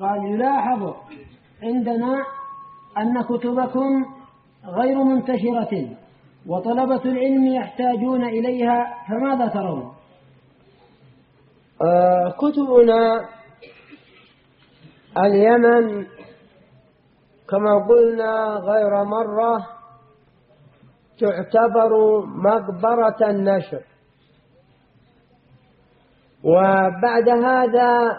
قال: يلاحظ عندنا أن كتبكم غير منتشرة وطلبة العلم يحتاجون إليها، فماذا ترون؟ كتبنا اليمن كما قلنا غير مرة تعتبر مقبرة النشر، وبعد هذا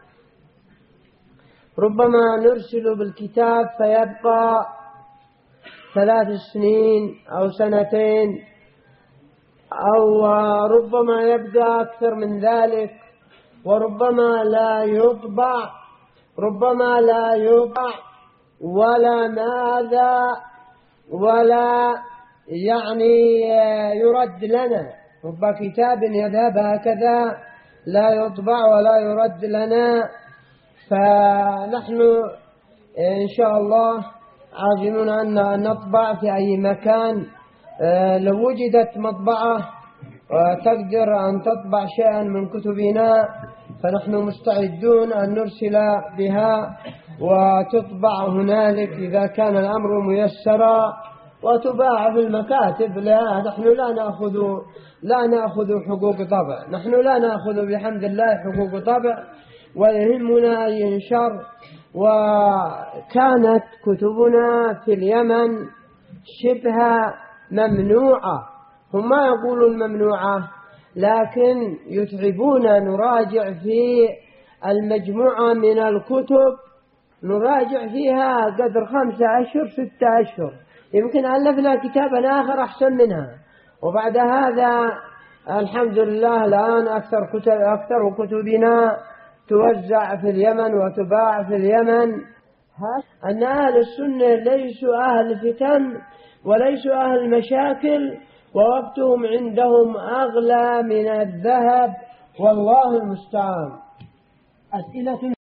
ربما نرسل بالكتاب فيبقى 3 سنين أو 2 سنين، أو ربما يبقى أكثر من ذلك، وربما لا يطبع، ربما لا يطبع ولا ماذا ولا يعني يرد لنا. رب كتاب يذهب هكذا لا يطبع ولا يرد لنا. فنحن إن شاء الله عازمون أن نطبع في أي مكان. لو وجدت مطبعة وتقدر أن تطبع شيئا من كتبنا فنحن مستعدون أن نرسل بها وتطبع هنالك إذا كان الأمر ميسرا، وتباع في المكاتب. لا، نحن لا نأخذ حقوق طبع، نحن لا نأخذ بحمد الله حقوق طبع، ويهمنا أن ينشر. وكانت كتبنا في اليمن شبه ممنوعة، هم ما يقولون ممنوعة لكن يتعبون. نراجع في المجموعة من الكتب، نراجع فيها قدر 5 أشهر 6 أشهر، يمكن ألفنا كتابا آخر أحسن منها. وبعد هذا الحمد لله الآن أكثر كتبنا توزع في اليمن وتباع في اليمن. أن أهل السنة ليسوا أهل فتن وليسوا أهل مشاكل، ووقتهم عندهم أغلى من الذهب، والله المستعان. أسئلة